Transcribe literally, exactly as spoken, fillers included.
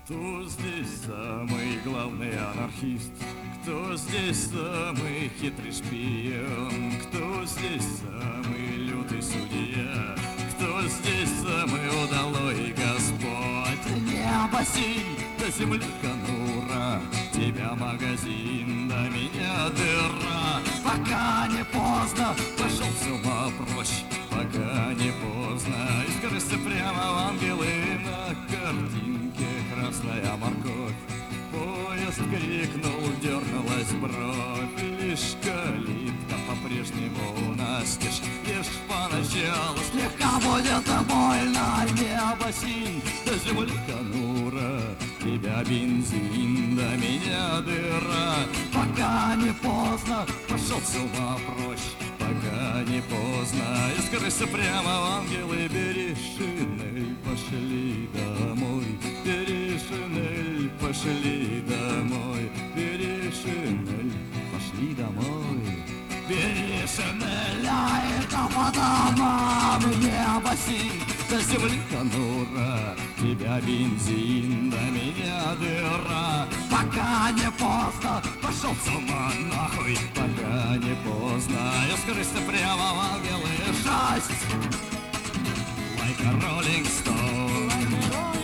Кто здесь самый главный анархист? Кто здесь самый хитрый шпион? Кто здесь самый лютый судья? Кто здесь самый удалой Господь? Небо синь, до земли конура, тебя магазин, до меня дыра. Пока не поздно, пошел с ума прочь, пока не поздно. И скрылся прямо в ангелы на картинке красная морковь. Поезд крикнул, дернулась бровь, лишь калитка по-прежнему настежь. Лишь поначалу слегка будет больно, небо синь, до земли конура, тебя бензин, до меня дыра. Пока не поздно, пошел с ума прочь, пока не поздно. И скрылся прямо в ангелы, бери шинель, пошли домой. Бери шинель, пошли домой. Бери шинель, пошли домой. Бери шинель, а это по домам. Небо синь, до земли конура, тебя бензин, до меня дыра. Пока не поздно, пошел с ума нахуй, пока не поздно. Я скрылся прямо в ангелы, жесть, like a rolling stone.